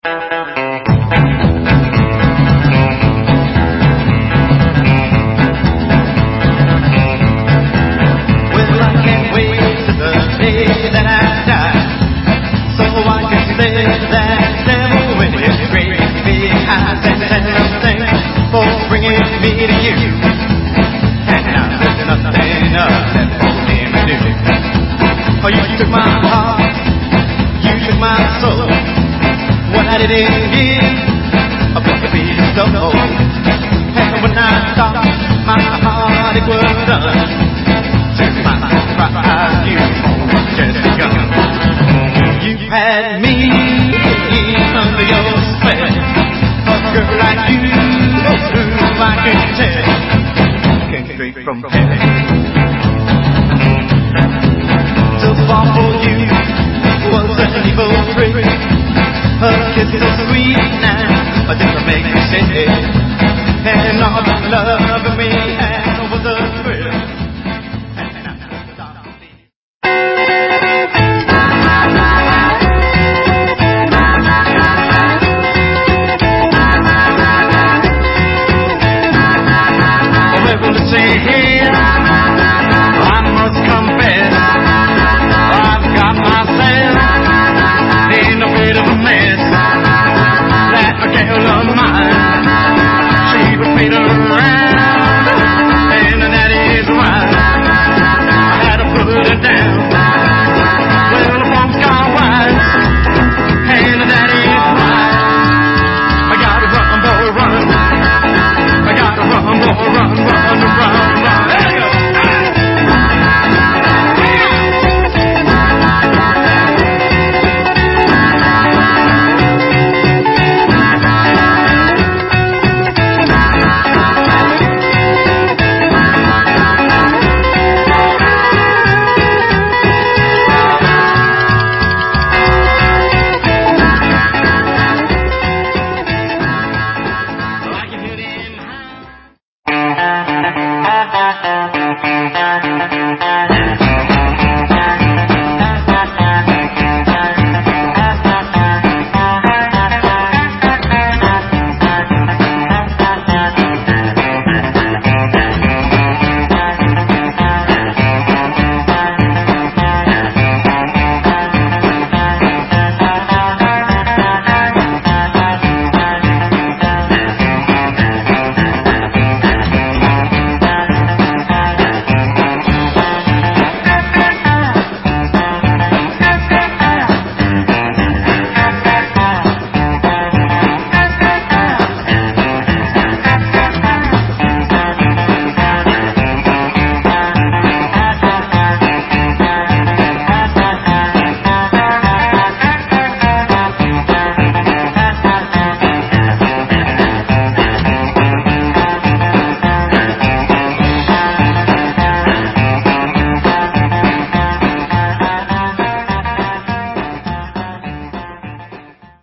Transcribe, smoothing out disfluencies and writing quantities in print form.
Oh, you took my heart, you took my soul. What I didn't give, a piece of gold. And when I thought my heart it was done, to my surprise you just begun. You had me under your spell, a girl like you, who I can tell came straight from hell. To fall for you was an evil trick. Her kiss is so sweet now, but it don't make me sick. And all the love of me